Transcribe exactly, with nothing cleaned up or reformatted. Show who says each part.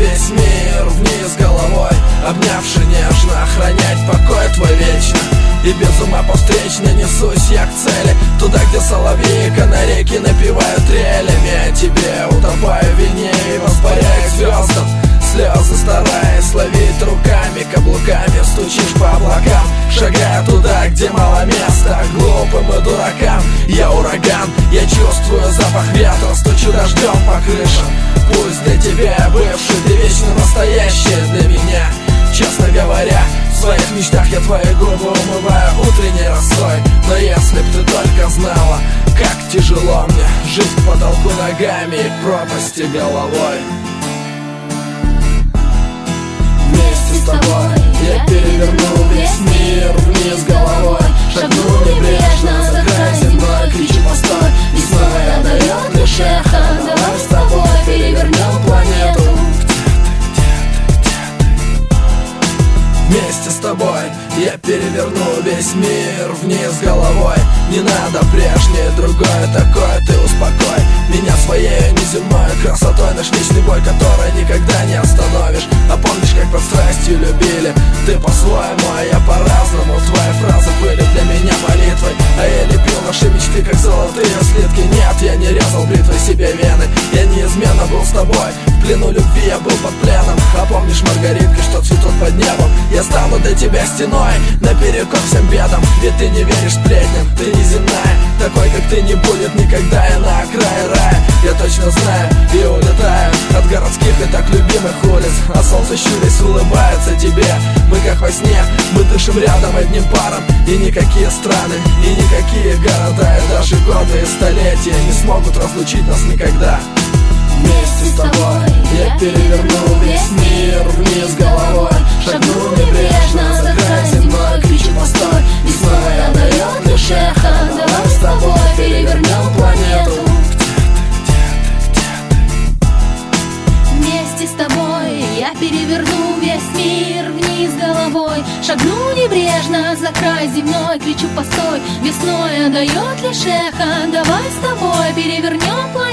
Speaker 1: весь мир вниз головой, обнявши нежно, охранять покой твой вечно. И без ума по встречной несусь я к цели, туда, где соловьи и канарейки напевают трелями. А тебе утопаю в вине и воспаряю к звездам, слезы стараясь ловить руками, каблуками стучишь по облакам, шагая туда, где мало места глупым и дуракам. Я ураган, я чувствую запах ветра, стучу дождем по крышам. Пусть для тебя бывший, ты вечно настоящая для меня. Честно говоря, в своих мечтах я твои губы умываю утренней росой. Но если б ты только знала, как тяжело мне жить к потолку ногами и к пропасти головой. Вместе с тобой я переверну весь мир вниз головой, шагну небрежно за край земной, кричу постой, весной отдает лишь эхо. Давай с тобой перевернем планету. Вместе с тобой я переверну весь мир вниз головой. Не надо прежнее, другое такое, ты успокой меня своей неземной красотой. Наш вечный бой, который никогда не остановишь. А помнишь, как под страстью любили? Ты по-своему, а я по-разному. Твои фразы были для меня молитвой, а я лепил наши мечты, как золотые слитки. Нет, я не резал бритвой себе вены, я неизменно был с тобой. В плену любви я был под пленом. А помнишь, Маргаритка, что цветут под небом? Я стану для тебя стеной, наперекор всем бедам. Ведь ты не веришь сплетням, ты неземная. Такой, как ты, не будет никогда, я на окрае рая. Я точно знаю и улетаю от городских и так любимых улиц. А солнце щурясь улыбается тебе. Мы как во сне, мы дышим рядом одним паром. И никакие страны, и никакие города, и даже годы и столетия не смогут разлучить нас никогда. Вместе с тобой я переверну весь мир вниз головой, шагну небрежно за край земной, кричу постой, весной отдает лишь эхо. Давай с тобой перевернем планету.
Speaker 2: Вместе с тобой я переверну весь мир вниз головой, шагну небрежно за край земной, кричу постой, весной отдает лишь эхо. Давай с тобой перевернем планету.